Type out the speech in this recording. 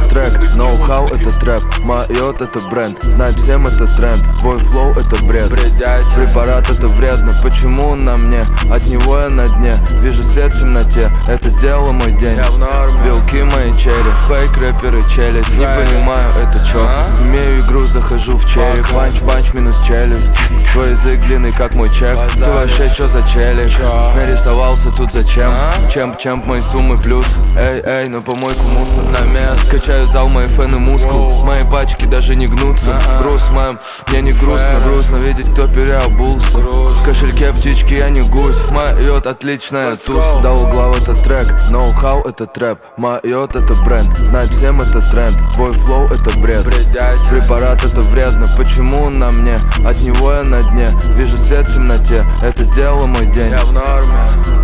трек, ноу-хау это трэп, майот это бренд, знать всем это тренд, твой флоу это бред. Препарат это вредно, почему он на мне? От него я на дне, вижу свет в темноте, это сделало мой день. Белки мои черри, фейк рэперы челюсть, не понимаю это чё. Имею игру, захожу в череп, панч минус челюсть. Твой язык длинный как мой чек, ты вообще чё за челик? Нарисовался тут зачем? Чемп мои суммы плюс. Эй, на помойку мусор. Качаю зал, мои фэны мускул. Мои пачки даже не гнутся. Груз, мэм, мне не грустно видеть, кто переобулся. В кошельке птички, я не гусь. Майот отличная туз. До угла в этот трек, ноу-хау это трэп, майот это бренд, знать всем это тренд, твой флоу это бред. Препарат это вредно, почему он на мне? От него я на дне, вижу свет в темноте, это сделало мой день. Я в норме.